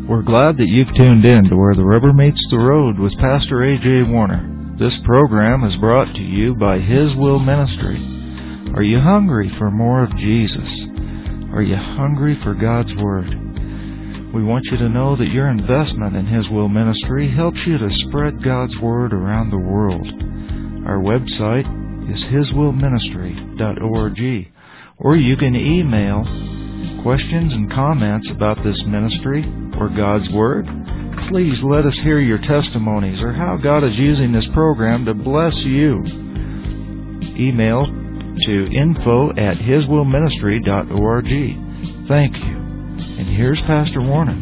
We're glad that you've tuned in to Where the Rubber Meets the Road with Pastor A.J. Warner. This program is brought to you by His Will Ministry. Are you hungry for more of Jesus? Are you hungry for God's Word? We want you to know that your investment in His Will Ministry helps you to spread God's Word around the world. Our website is hiswillministry.org, or you can email questions and comments about this ministry or God's Word. Please let us hear your testimonies or how God is using this program to bless you. Email to info@hiswillministry.org. Thank you. And here's Pastor Warner.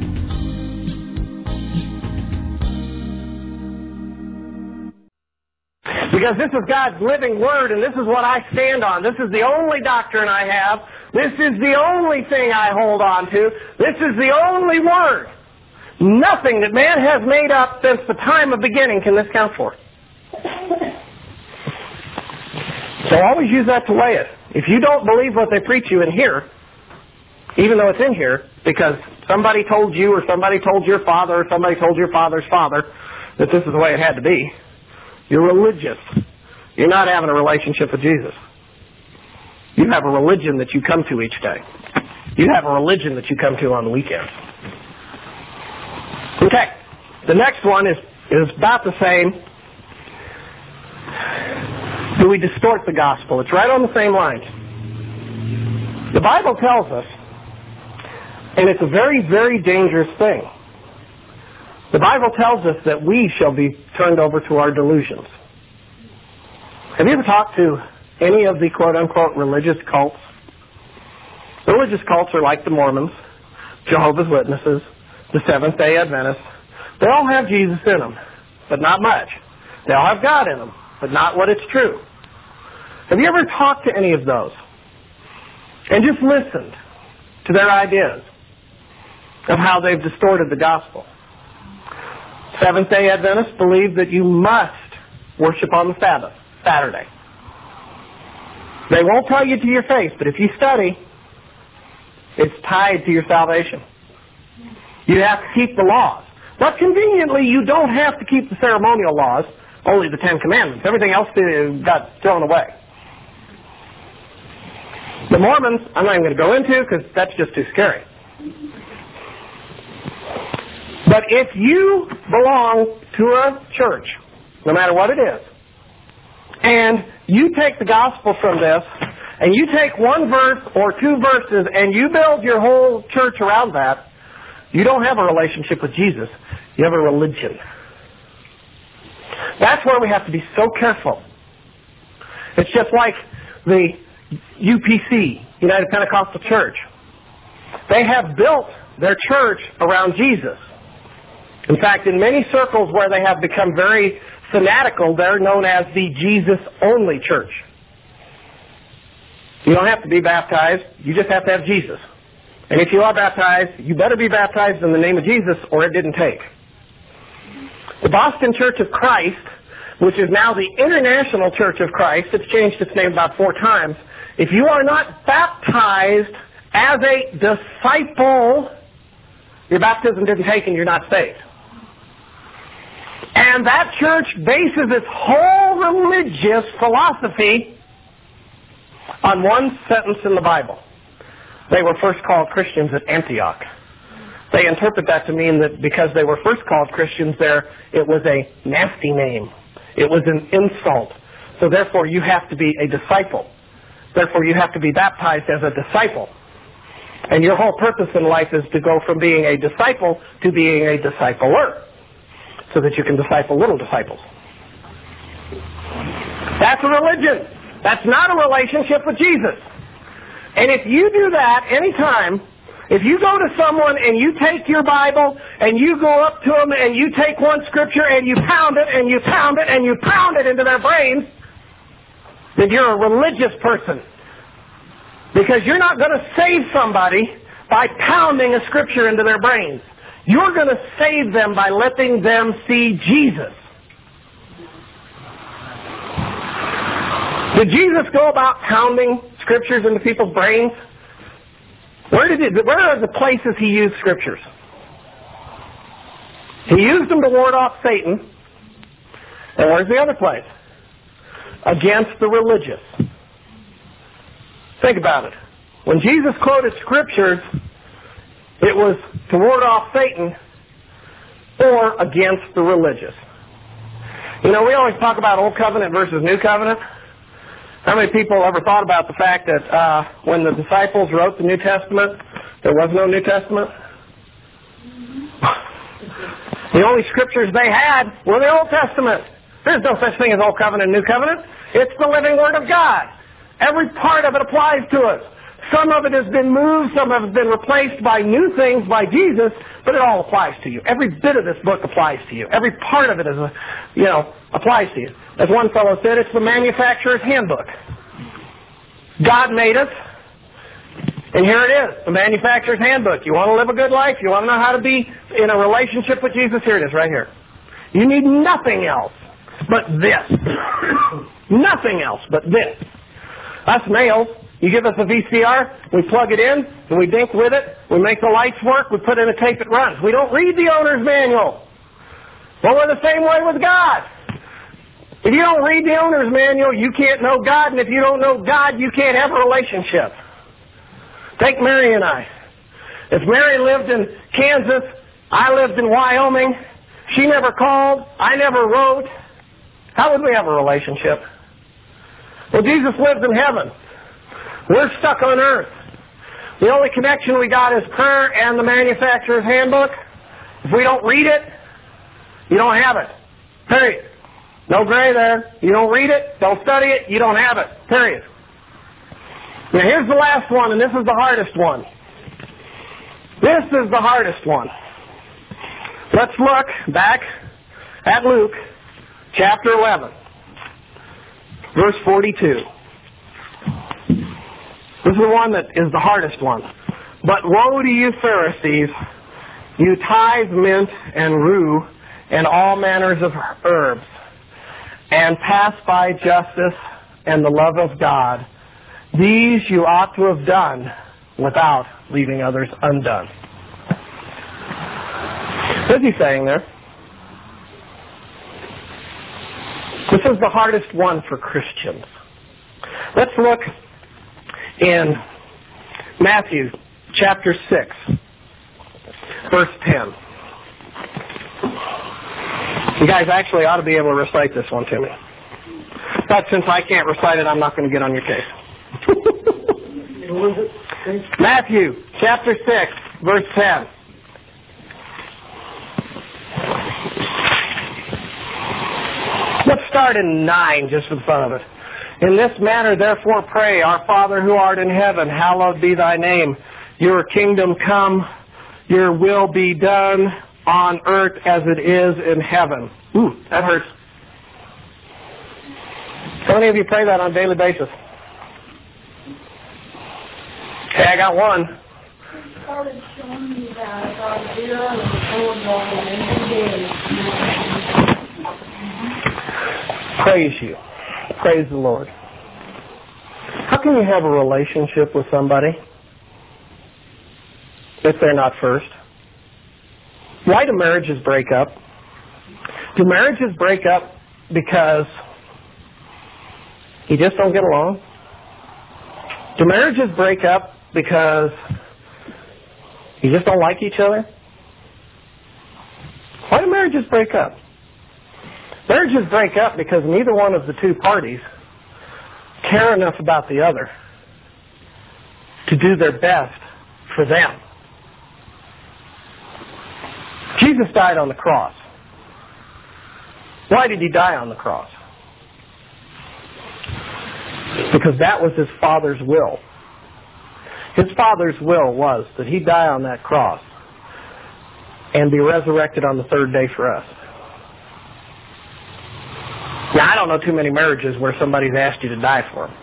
Because this is God's living Word, and this is what I stand on. This is the only doctrine I have. This is the only thing I hold on to. This is the only Word. Nothing that man has made up since the time of beginning can this count for. So always use that to weigh it. If you don't believe what they preach you in here, even though it's in here, because somebody told you or somebody told your father or somebody told your father's father that this is the way it had to be, you're religious. You're not having a relationship with Jesus. You have a religion that you come to each day. You have a religion that you come to on the weekends. Okay, the next one is about the same. Do we distort the gospel? It's right on the same lines. The Bible tells us, and it's a very, very dangerous thing. The Bible tells us that we shall be turned over to our delusions. Have you ever talked to any of the quote-unquote religious cults? The religious cults are like the Mormons, Jehovah's Witnesses, the Seventh-day Adventists. They all have Jesus in them, but not much. They all have God in them, but not what it's true. Have you ever talked to any of those and just listened to their ideas of how they've distorted the gospel? Seventh-day Adventists believe that you must worship on the Sabbath, Saturday. They won't tell you to your face, but if you study, it's tied to your salvation. You have to keep the laws. But conveniently, you don't have to keep the ceremonial laws, only the Ten Commandments. Everything else got thrown away. The Mormons, I'm not even going to go into because that's just too scary. But if you belong to a church, no matter what it is, and you take the gospel from this, and you take one verse or two verses, and you build your whole church around that, you don't have a relationship with Jesus. You have a religion. That's where we have to be so careful. It's just like the UPC, United Pentecostal Church. They have built their church around Jesus. In fact, in many circles where they have become very fanatical, they're known as the Jesus-only church. You don't have to be baptized. You just have to have Jesus. And if you are baptized, you better be baptized in the name of Jesus or it didn't take. The Boston Church of Christ, which is now the International Church of Christ, it's changed its name about 4 times. If you are not baptized as a disciple, your baptism didn't take and you're not saved. And that church bases its whole religious philosophy on one sentence in the Bible. They were first called Christians at Antioch. They interpret that to mean that because they were first called Christians there, it was a nasty name. It was an insult. So therefore you have to be a disciple. Therefore you have to be baptized as a disciple. And your whole purpose in life is to go from being a disciple to being a discipler, so that you can disciple little disciples. That's a religion. That's not a relationship with Jesus. And if you do that anytime, if you go to someone and you take your Bible and you go up to them and you take one scripture and you pound it and you pound it and you pound it into their brains, then you're a religious person. Because you're not going to save somebody by pounding a scripture into their brains. You're going to save them by letting them see Jesus. Did Jesus go about pounding scriptures into people's brains? Where are the places he used scriptures? He used them to ward off Satan. And where's the other place? Against the religious. Think about it. When Jesus quoted scriptures, it was to ward off Satan or against the religious. You know, we always talk about Old Covenant versus New Covenant. How many people ever thought about the fact that when the disciples wrote the New Testament, there was no New Testament? The only scriptures they had were the Old Testament. There's no such thing as Old Covenant and New Covenant. It's the living Word of God. Every part of it applies to us. Some of it has been moved, some of it has been replaced by new things by Jesus, but it all applies to you. Every bit of this book applies to you. Every part of it applies to you. As one fellow said, it's the manufacturer's handbook. God made us, and here it is, the manufacturer's handbook. You want to live a good life? You want to know how to be in a relationship with Jesus? Here it is, right here. You need nothing else but this. Nothing else but this. Us males, you give us a VCR, we plug it in, and we dink with it, we make the lights work, we put in a tape that runs. We don't read the owner's manual. Well, we're the same way with God. If you don't read the owner's manual, you can't know God, and if you don't know God, you can't have a relationship. Take Mary and I. If Mary lived in Kansas, I lived in Wyoming, she never called, I never wrote, how would we have a relationship? Well, Jesus lives in heaven. We're stuck on earth. The only connection we got is prayer and the manufacturer's handbook. If we don't read it, you don't have it. Period. No gray there. You don't read it, don't study it, you don't have it. Period. Now here's the last one, and this is the hardest one. This is the hardest one. Let's look back at Luke chapter 11, verse 42. This is the one that is the hardest one. But woe to you Pharisees, you tithe mint and rue and all manners of herbs, and pass by justice and the love of God. These you ought to have done without leaving others undone. What is he saying there? This is the hardest one for Christians. Let's look in Matthew chapter 6, verse 10. You guys actually ought to be able to recite this one to me. But since I can't recite it, I'm not going to get on your case. Matthew chapter 6, verse 10. Let's start in 9, just for the fun of it. In this manner, therefore, pray, Our Father who art in heaven, hallowed be thy name. Your kingdom come, your will be done on earth as it is in heaven. Ooh, that hurts. How many of you pray that on a daily basis? Okay, I got one. He started showing me that about a year and Praise you. Praise the Lord. How can you have a relationship with somebody if they're not first? Why do marriages break up? Do marriages break up because you just don't get along? Do marriages break up because you just don't like each other? Why do marriages break up? Marriages break up because neither one of the two parties care enough about the other to do their best for them. Jesus died on the cross. Why did he die on the cross? Because that was his Father's will. His Father's will was that he die on that cross and be resurrected on the third day for us. Now, I don't know too many marriages where somebody's asked you to die for them.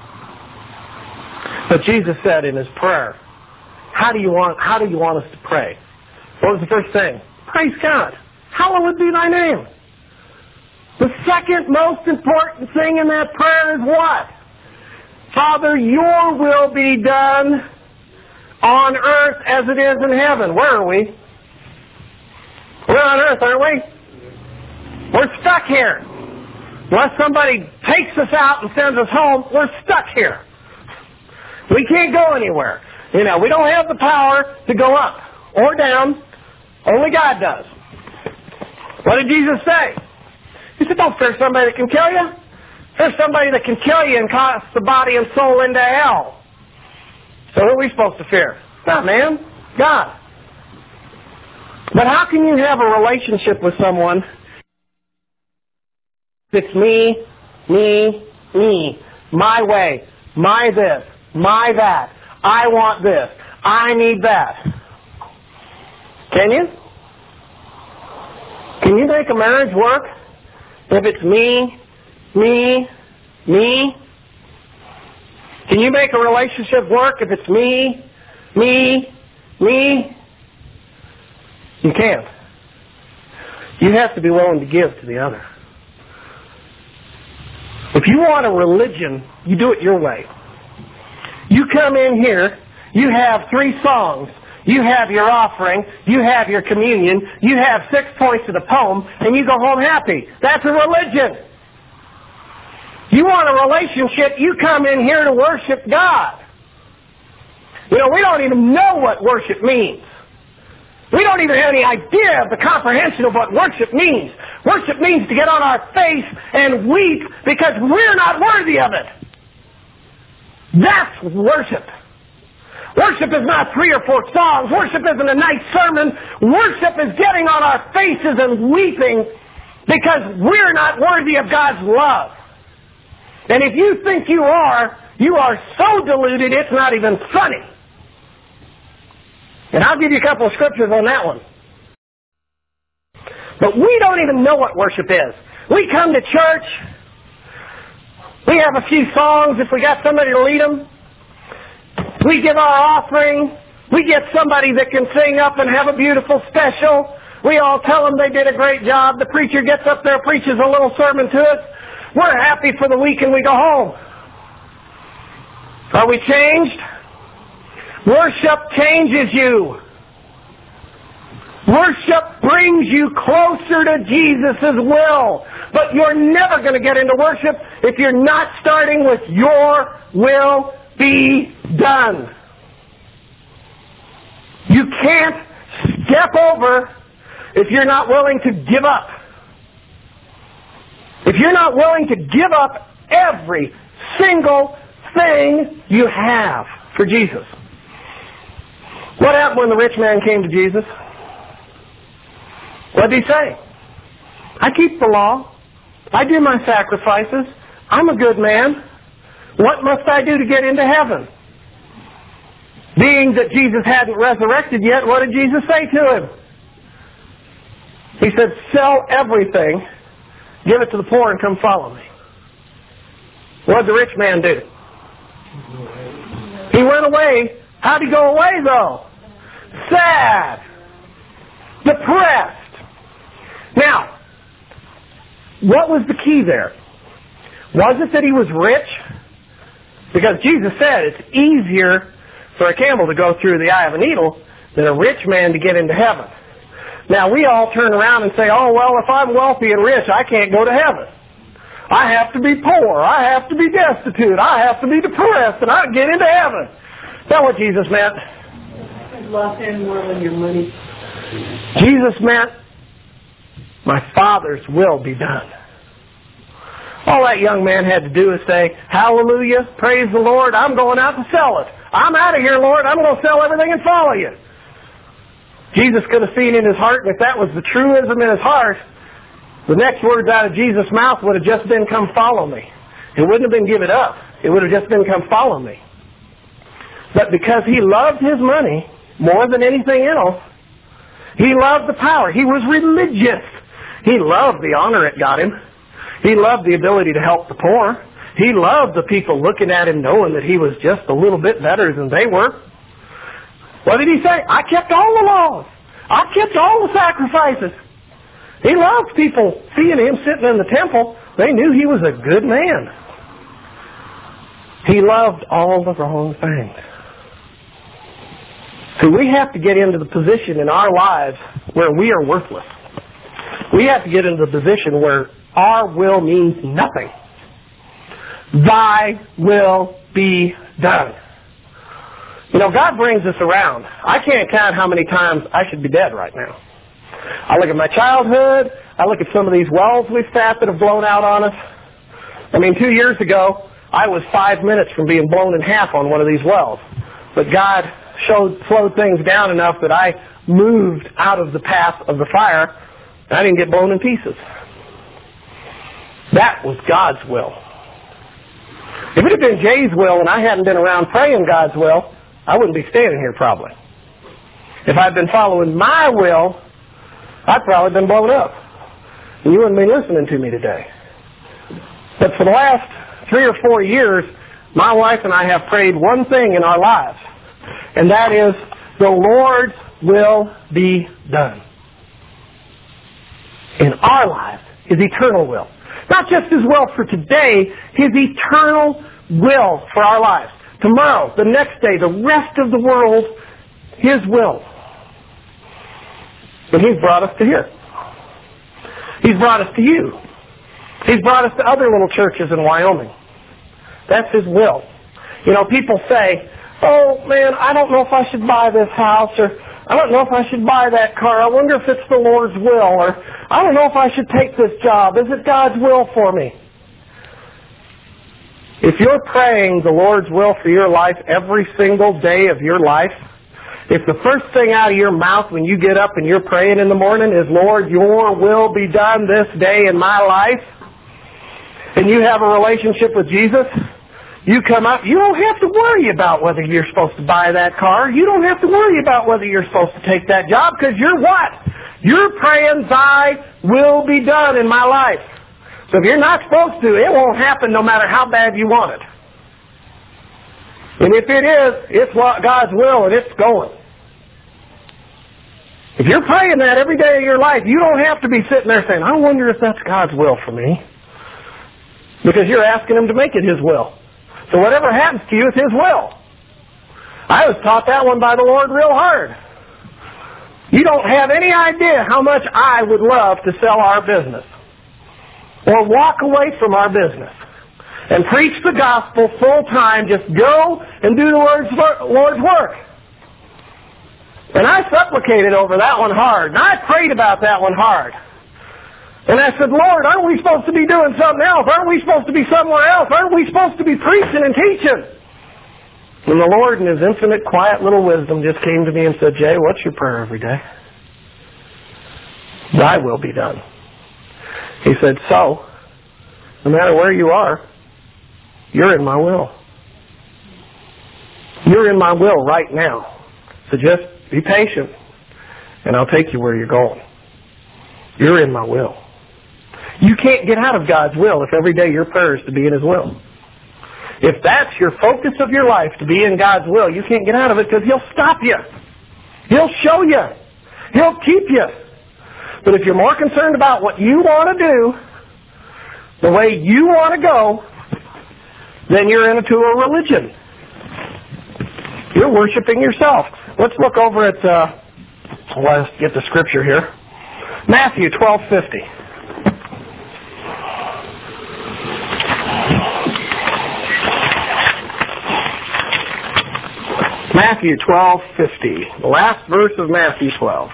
But Jesus said in his prayer, how do you want us to pray? What was the first thing? Praise God. Hallowed be thy name. The second most important thing in that prayer is what? Father, your will be done on earth as it is in heaven. Where are we? We're on earth, aren't we? We're stuck here. Unless somebody takes us out and sends us home, we're stuck here. We can't go anywhere. We don't have the power to go up or down. Only God does. What did Jesus say? He said, don't fear somebody that can kill you. Fear somebody that can kill you and cast the body and soul into hell. So who are we supposed to fear? Not man, God. But how can you have a relationship with someone if it's me, my way, my this, my that, I want this, I need that? Can you? Can you make a marriage work if it's me? Can you make a relationship work if it's me? You can't. You have to be willing to give to the other. If you want a religion, you do it your way. You come in here, you have 3 songs, you have your offering, you have your communion, you have 6 points of the poem, and you go home happy. That's a religion. You want a relationship, you come in here to worship God. We don't even know what worship means. We don't even have any idea of the comprehension of what worship means. Worship means to get on our face and weep because we're not worthy of it. That's worship. Worship is not 3 or 4 songs. Worship isn't a nice sermon. Worship is getting on our faces and weeping because we're not worthy of God's love. And if you think you are so deluded it's not even funny. And I'll give you a couple of scriptures on that one. But we don't even know what worship is. We come to church. We have a few songs if we got somebody to lead them. We give our offering. We get somebody that can sing up and have a beautiful special. We all tell them they did a great job. The preacher gets up there, preaches a little sermon to us. We're happy for the week and we go home. Are we changed? Worship changes you. Worship brings you closer to Jesus' will. But you're never going to get into worship if you're not starting with your will be done. You can't step over if you're not willing to give up. If you're not willing to give up every single thing you have for Jesus. What happened when the rich man came to Jesus? What did he say? I keep the law. I do my sacrifices. I'm a good man. What must I do to get into heaven? Being that Jesus hadn't resurrected yet, what did Jesus say to him? He said, sell everything, give it to the poor, and come follow me. What did the rich man do? He went away. How did he go away, though? Sad. Depressed. Now, what was the key there? Was it that he was rich? Because Jesus said it's easier for a camel to go through the eye of a needle than a rich man to get into heaven. Now, we all turn around and say, oh, well, if I'm wealthy and rich, I can't go to heaven. I have to be poor. I have to be destitute. I have to be depressed, and I get into heaven. Is that what Jesus meant? I love him more than your money. Jesus meant, my Father's will be done. All that young man had to do is say, hallelujah, praise the Lord, I'm going out to sell it. I'm out of here, Lord, I'm going to sell everything and follow you. Jesus could have seen in his heart, and if that was the truism in his heart, the next words out of Jesus' mouth would have just been, come follow me. It wouldn't have been, give it up. It would have just been, come follow me. But because he loved his money more than anything else, he loved the power. He was religious. He loved the honor it got him. He loved the ability to help the poor. He loved the people looking at him knowing that he was just a little bit better than they were. What did he say? I kept all the laws. I kept all the sacrifices. He loved people seeing him sitting in the temple. They knew he was a good man. He loved all the wrong things. So we have to get into the position in our lives where we are worthless. We have to get into the position where our will means nothing. Thy will be done. You know, God brings us around. I can't count how many times I should be dead right now. I look at my childhood. I look at some of these wells we've tapped that have blown out on us. I mean, 2 years ago, I was 5 minutes from being blown in half on one of these wells. But God slowed things down enough that I moved out of the path of the fire, and I didn't get blown in pieces. That was God's will. If it had been Jay's will and I hadn't been around praying God's will, I wouldn't be standing here probably. If I'd been following my will, I'd probably been blown up. And you wouldn't be listening to me today. But for the last 3 or 4 years, my wife and I have prayed one thing in our lives, and that is, the Lord's will be done. In our lives, His eternal will. Not just His will for today, His eternal will for our lives. Tomorrow, the next day, the rest of the world, His will. And He's brought us to here. He's brought us to you. He's brought us to other little churches in Wyoming. That's His will. You know, people say, oh man, I don't know if I should buy this house, or I don't know if I should buy that car. I wonder if it's the Lord's will, or I don't know if I should take this job. Is it God's will for me? If you're praying the Lord's will for your life every single day of your life, if the first thing out of your mouth when you get up and you're praying in the morning is, Lord, your will be done this day in my life, and you have a relationship with Jesus, you come up, you don't have to worry about whether you're supposed to buy that car. You don't have to worry about whether you're supposed to take that job, because you're what? You're praying, thy will be done in my life. So if you're not supposed to, it won't happen no matter how bad you want it. And if it is, it's God's will and it's going. If you're praying that every day of your life, you don't have to be sitting there saying, I wonder if that's God's will for me. Because you're asking Him to make it His will. So whatever happens to you is His will. I was taught that one by the Lord real hard. You don't have any idea how much I would love to sell our business, or walk away from our business and preach the gospel full time, just go and do the Lord's work. And I supplicated over that one hard, and I prayed about that one hard. And I said, Lord, aren't we supposed to be doing something else? Aren't we supposed to be somewhere else? Aren't we supposed to be preaching and teaching? And the Lord, in His infinite, quiet little wisdom, just came to me and said, Jay, what's your prayer every day? Thy will be done. He said, so, no matter where you are, you're in my will. You're in my will right now. So just be patient, and I'll take you where you're going. You're in my will. You can't get out of God's will if every day your prayer is to be in His will. If that's your focus of your life, to be in God's will, you can't get out of it, because He'll stop you. He'll show you. He'll keep you. But if you're more concerned about what you want to do, the way you want to go, then you're into a religion. You're worshiping yourself. Let's look over at, let's get the scripture here. Matthew 12:50. Matthew 12:50. The last verse of Matthew 12.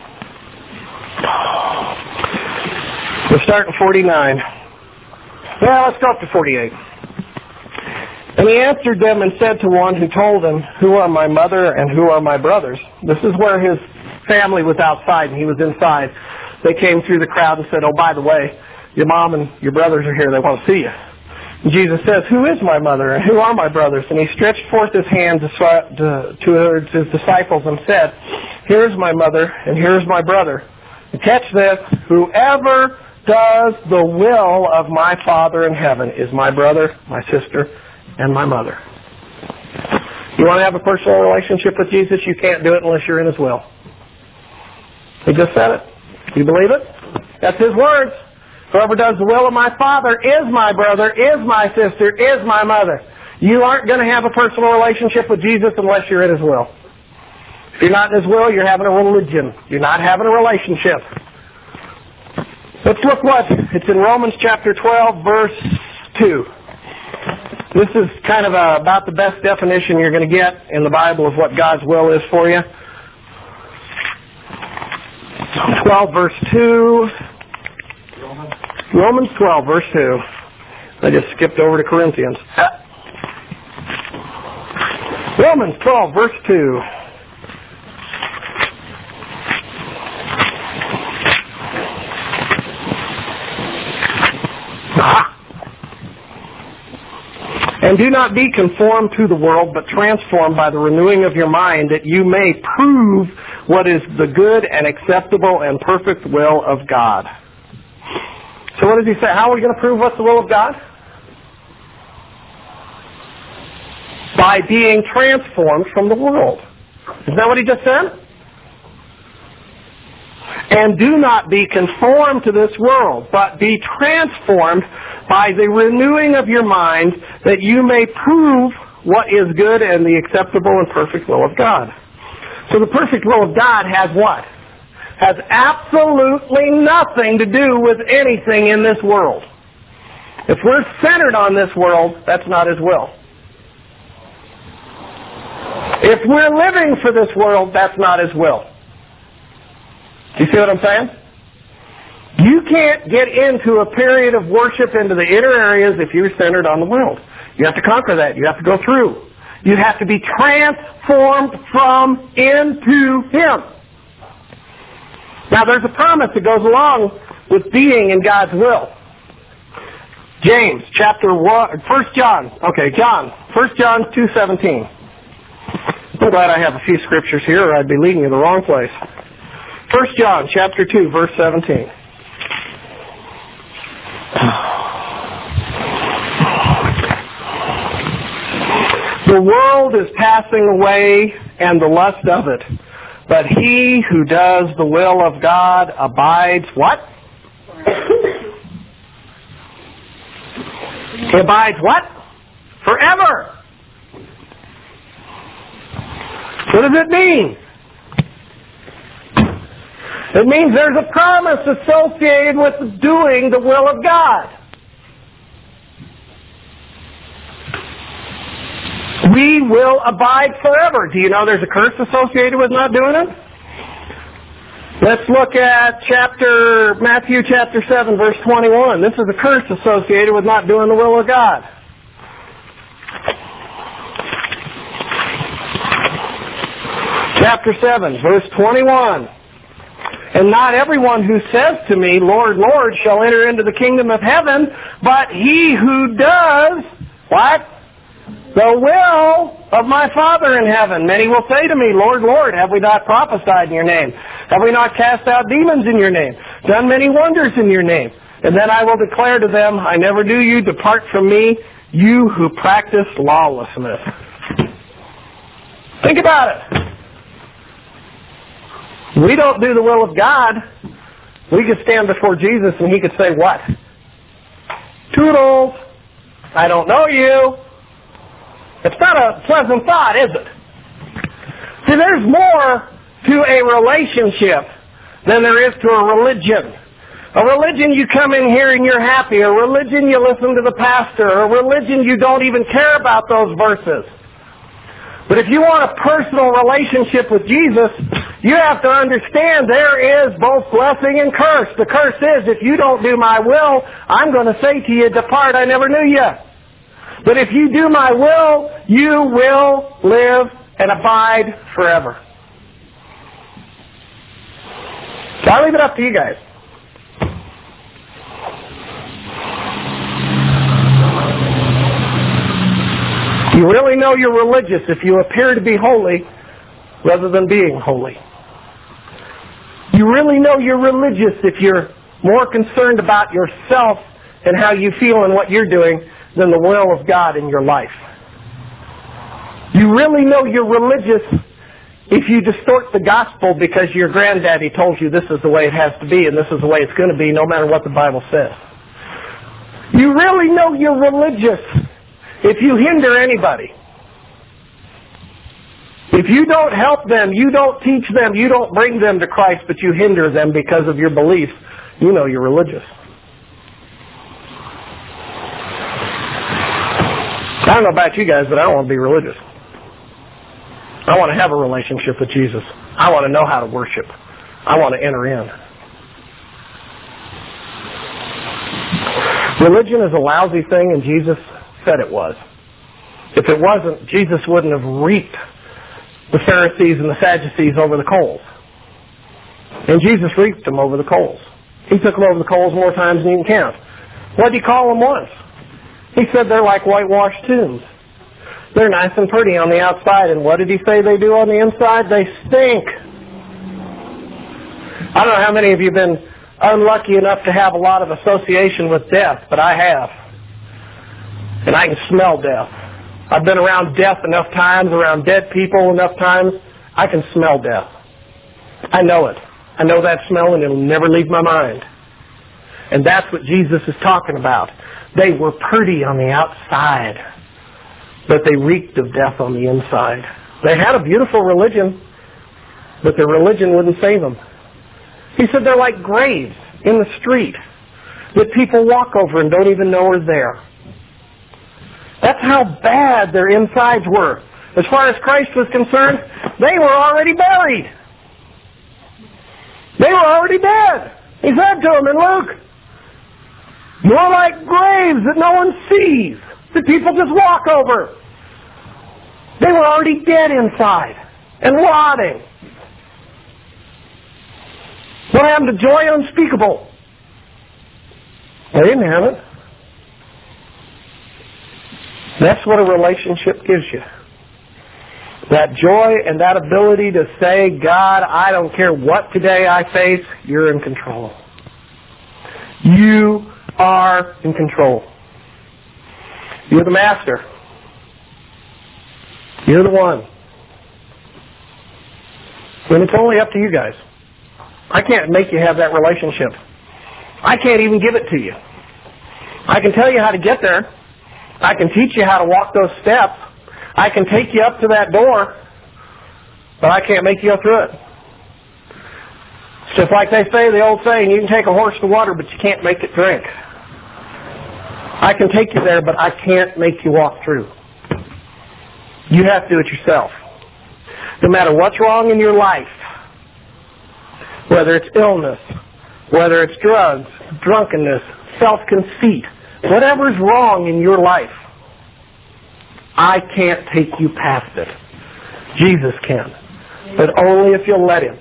We'll start in 49. Well, let's go up to 48. And He answered them and said to one who told him, who are my mother and who are my brothers? This is where His family was outside and He was inside. They came through the crowd and said, oh, by the way, your mom and your brothers are here. They want to see you. And Jesus says, who is my mother and who are my brothers? And He stretched forth His hand towards His disciples and said, here is my mother and here is my brother. And catch this, whoever does the will of my Father in heaven is my brother, my sister, and my mother. You want to have a personal relationship with Jesus? You can't do it unless you're in His will. He just said it. You believe it? That's His words. Whoever does the will of my Father is my brother, is my sister, is my mother. You aren't going to have a personal relationship with Jesus unless you're in His will. If you're not in His will, you're having a religion. You're not having a relationship. Let's look what it's in Romans chapter 12, verse 2. This is kind of about the best definition you're going to get in the Bible of what God's will is for you. 12, verse 2. Romans 12, verse 2. I just skipped over to Corinthians. Romans 12, verse 2. And do not be conformed to the world, but transformed by the renewing of your mind, that you may prove what is the good and acceptable and perfect will of God. So what does he say? How are we going to prove what's the will of God? By being transformed from the world. Isn't that what he just said? And do not be conformed to this world, but be transformed by the renewing of your mind, that you may prove what is good and the acceptable and perfect will of God. So the perfect will of God has what? Has absolutely nothing to do with anything in this world. If we're centered on this world, that's not His will. If we're living for this world, that's not His will. Do you see what I'm saying? You can't get into a period of worship into the inner areas if you're centered on the world. You have to conquer that. You have to go through. You have to be transformed from into Him. Now there's a promise that goes along with being in God's will. James chapter 1, 1 John 2:17. I'm glad I have a few scriptures here, or I'd be leading you the wrong place. 1 John chapter 2, verse 17. The world is passing away and the lust of it, but he who does the will of God abides what? He abides what? Forever. What does it mean? It means there's a promise associated with doing the will of God. We will abide forever. Do you know there's a curse associated with not doing it? Let's look at Matthew chapter 7, verse 21. This is a curse associated with not doing the will of God. Chapter 7, verse 21. And not everyone who says to me, Lord, Lord, shall enter into the kingdom of heaven, but he who does, what? The will of my Father in heaven. Many will say to me, Lord, Lord, have we not prophesied in your name? Have we not cast out demons in your name? Done many wonders in your name? And then I will declare to them, I never knew you. Depart from me, you who practice lawlessness. Think about it. We don't do the will of God. We could stand before Jesus and He could say, what? Toodles, I don't know you. It's not a pleasant thought, is it? See, there's more to a relationship than there is to a religion. A religion, you come in here and you're happy. A religion, you listen to the pastor. A religion, you don't even care about those verses. But if you want a personal relationship with Jesus, you have to understand there is both blessing and curse. The curse is, if you don't do my will, I'm going to say to you, depart, I never knew you. But if you do my will, you will live and abide forever. So I'll leave it up to you guys. You really know you're religious if you appear to be holy rather than being holy. You really know you're religious if you're more concerned about yourself and how you feel and what you're doing than the will of God in your life. You really know you're religious if you distort the gospel because your granddaddy told you this is the way it has to be and this is the way it's going to be no matter what the Bible says. You really know you're religious if you hinder anybody. If you don't help them, you don't teach them, you don't bring them to Christ, but you hinder them because of your beliefs, you know you're religious. I don't know about you guys, but I don't want to be religious. I want to have a relationship with Jesus. I want to know how to worship. I want to enter in. Religion is a lousy thing, and Jesus said it was. If it wasn't, Jesus wouldn't have reaped the Pharisees and the Sadducees over the coals. And Jesus reaped them over the coals. He took them over the coals more times than you can count. What did he call them once? He said they're like whitewashed tombs. They're nice and pretty on the outside, and what did he say they do on the inside? They stink. I don't know how many of you have been unlucky enough to have a lot of association with death, but I have. And I can smell death. I've been around death enough times, around dead people enough times, I can smell death. I know it. I know that smell, and it'll never leave my mind. And that's what Jesus is talking about. They were pretty on the outside, but they reeked of death on the inside. They had a beautiful religion, but their religion wouldn't save them. He said they're like graves in the street that people walk over and don't even know are there. That's how bad their insides were. As far as Christ was concerned, they were already buried. They were already dead. He said to them in Luke, "You're like graves that no one sees, that people just walk over." They were already dead inside and rotting. What happened to joy unspeakable? They didn't have it. That's what a relationship gives you. That joy and that ability to say, God, I don't care what today I face, you're in control. You are in control. You're the master. You're the one. And it's only up to you guys. I can't make you have that relationship. I can't even give it to you. I can tell you how to get there. I can teach you how to walk those steps. I can take you up to that door, but I can't make you go through it. It's just like they say, the old saying, you can take a horse to water, but you can't make it drink. I can take you there, but I can't make you walk through. You have to do it yourself. No matter what's wrong in your life, whether it's illness, whether it's drugs, drunkenness, self-conceit, whatever's wrong in your life, I can't take you past it. Jesus can. But only if you'll let Him.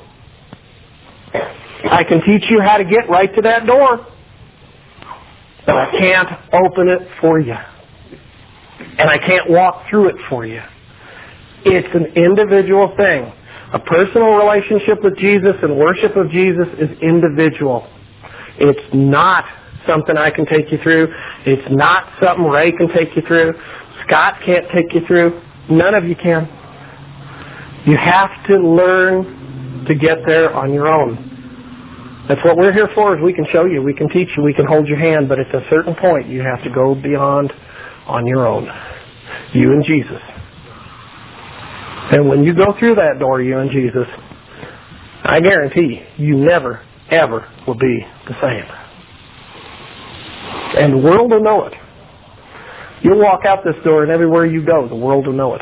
I can teach you how to get right to that door, but I can't open it for you. And I can't walk through it for you. It's an individual thing. A personal relationship with Jesus and worship of Jesus is individual. It's not something I can take you through. It's not something Ray can take you through. Scott can't take you through. None of you can. You have to learn to get there on your own. That's what we're here for, is we can show you, we can teach you, we can hold your hand, but at a certain point you have to go beyond on your own. You and Jesus. And when you go through that door, you and Jesus, I guarantee you never, ever will be the same. And the world will know it. You'll walk out this door, and everywhere you go, the world will know it.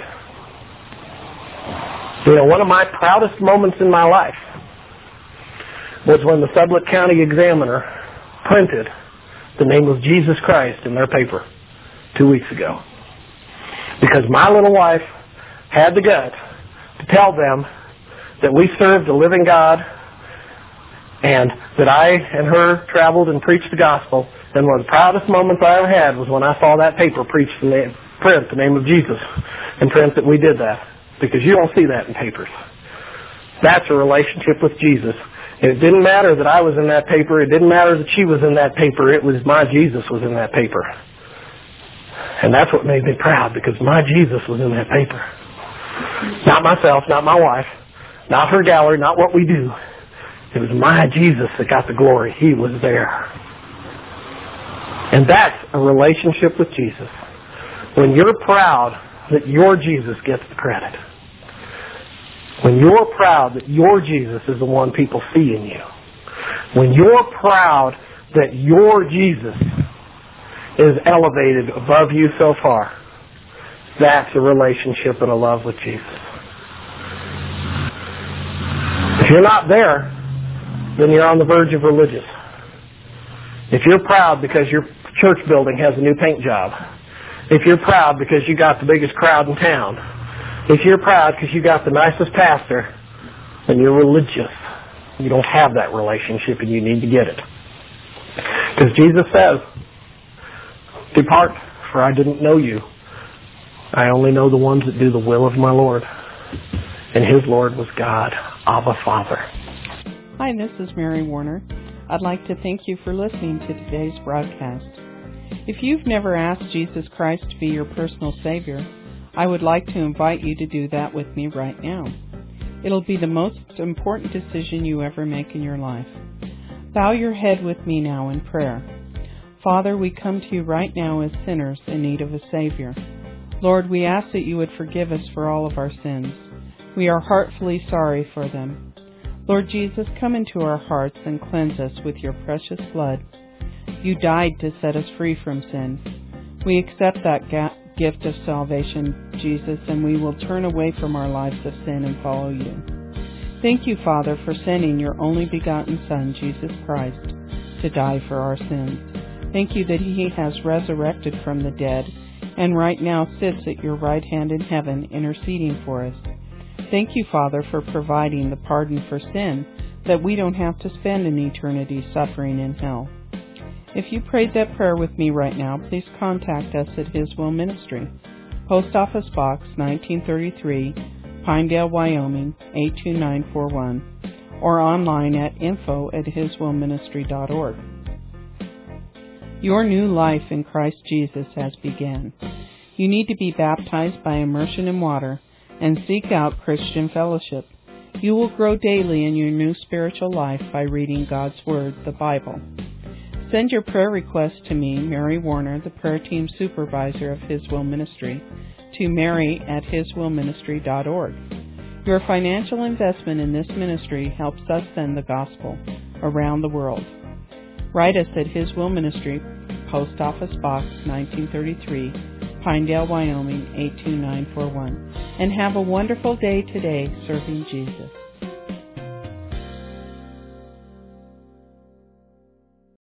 You know, one of my proudest moments in my life was when the Sublette County Examiner printed the name of Jesus Christ in their paper 2 weeks ago. Because my little wife had the gut to tell them that we served a living God and that I and her traveled and preached the gospel. And one of the proudest moments I ever had was when I saw that paper print the name of Jesus and print that we did that. Because you don't see that in papers. That's a relationship with Jesus. And it didn't matter that I was in that paper. It didn't matter that she was in that paper. It was my Jesus was in that paper. And that's what made me proud, because my Jesus was in that paper. Not myself, not my wife, not her gallery, not what we do. It was my Jesus that got the glory. He was there. And that's a relationship with Jesus. When you're proud that your Jesus gets the credit. When you're proud that your Jesus is the one people see in you. When you're proud that your Jesus is elevated above you so far, that's a relationship and a love with Jesus. If you're not there, then you're on the verge of religious. If you're proud because your church building has a new paint job, if you're proud because you got the biggest crowd in town, if you're proud because you got the nicest pastor, then you're religious. You don't have that relationship and you need to get it. Because Jesus says, "Depart, for I didn't know you. I only know the ones that do the will of my Lord." And his Lord was God, Abba Father. Hi, this is Mary Warner. I'd like to thank you for listening to today's broadcast. If you've never asked Jesus Christ to be your personal Savior, I would like to invite you to do that with me right now. It'll be the most important decision you ever make in your life. Bow your head with me now in prayer. Father, we come to you right now as sinners in need of a Savior. Lord, we ask that you would forgive us for all of our sins. We are heartfully sorry for them. Lord Jesus, come into our hearts and cleanse us with your precious blood. You died to set us free from sin. We accept that gift of salvation, Jesus, and we will turn away from our lives of sin and follow you. Thank you, Father, for sending your only begotten Son, Jesus Christ, to die for our sins. Thank you that he has resurrected from the dead and right now sits at your right hand in heaven interceding for us. Thank you, Father, for providing the pardon for sin that we don't have to spend an eternity suffering in hell. If you prayed that prayer with me right now, please contact us at His Will Ministry, Post Office Box 1933, Pinedale, Wyoming 82941, or online at info@hiswillministry.org. Your new life in Christ Jesus has begun. You need to be baptized by immersion in water and seek out Christian fellowship. You will grow daily in your new spiritual life by reading God's Word, the Bible. Send your prayer request to me, Mary Warner, the prayer team supervisor of His Will Ministry, to mary@hiswillministry.org. Your financial investment in this ministry helps us send the gospel around the world. Write us at His Will Ministry, Post Office Box 1933, Pinedale, Wyoming 82941. And have a wonderful day today serving Jesus.